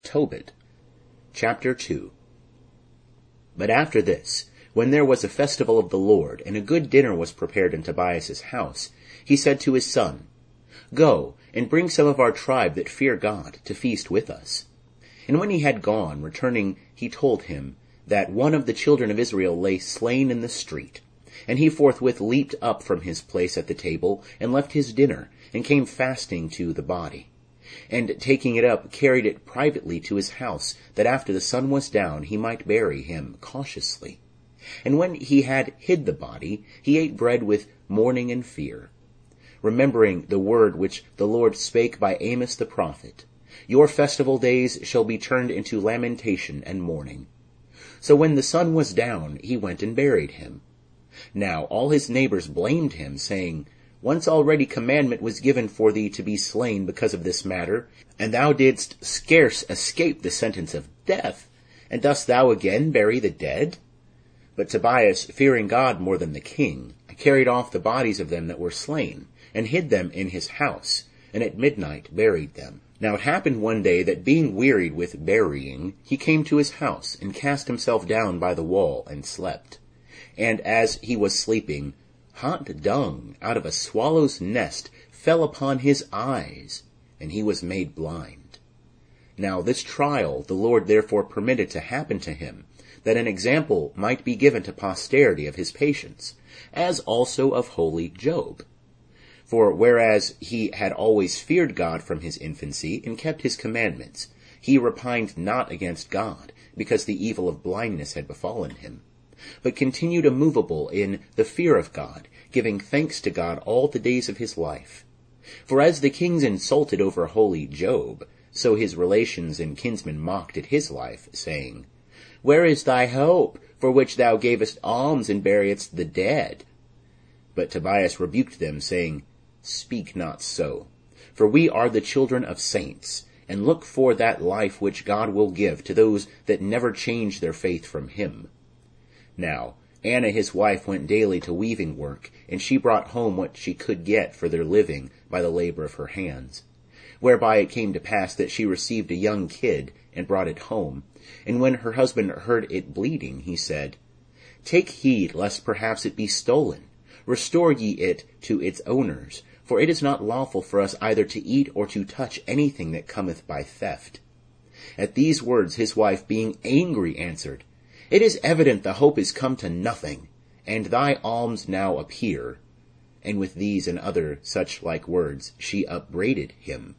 Tobit. Chapter 2. But after this, when there was a festival of the Lord, and a good dinner was prepared in Tobias's house, he said to his son, Go, and bring some of our tribe that fear God to feast with us. And when he had gone, returning, he told him that one of the children of Israel lay slain in the street. And he forthwith leaped up from his place at the table, and left his dinner, and came fasting to the body. And taking it up, carried it privately to his house, that after the sun was down he might bury him cautiously. And when he had hid the body, he ate bread with mourning and fear, remembering the word which the Lord spake by Amos the prophet, Your festival days shall be turned into lamentation and mourning. So when the sun was down, he went and buried him. Now all his neighbors blamed him, saying, Once already commandment was given for thee to be slain because of this matter, and thou didst scarce escape the sentence of death, and dost thou again bury the dead? But Tobias, fearing God more than the king, carried off the bodies of them that were slain, and hid them in his house, and at midnight buried them. Now it happened one day that, being wearied with burying, he came to his house, and cast himself down by the wall, and slept. And as he was sleeping, hot dung out of a swallow's nest fell upon his eyes, and he was made blind. Now this trial the Lord therefore permitted to happen to him, that an example might be given to posterity of his patience, as also of holy Job. For whereas he had always feared God from his infancy, and kept his commandments, he repined not against God, because the evil of blindness had befallen him, but continued immovable in the fear of God, giving thanks to God all the days of his life. For as the kings insulted over holy Job, so his relations and kinsmen mocked at his life, saying, Where is thy hope, for which thou gavest alms and buriedst the dead? But Tobias rebuked them, saying, Speak not so, for we are the children of saints, and look for that life which God will give to those that never change their faith from him. Now Anna his wife went daily to weaving work, and she brought home what she could get for their living by the labor of her hands. Whereby it came to pass that she received a young kid, and brought it home. And when her husband heard it bleeding, he said, Take heed lest perhaps it be stolen. Restore ye it to its owners, for it is not lawful for us either to eat or to touch anything that cometh by theft. At these words his wife, being angry, answered, It is evident the hope is come to nothing, and thy alms now appear. And with these and other such like words she upbraided him.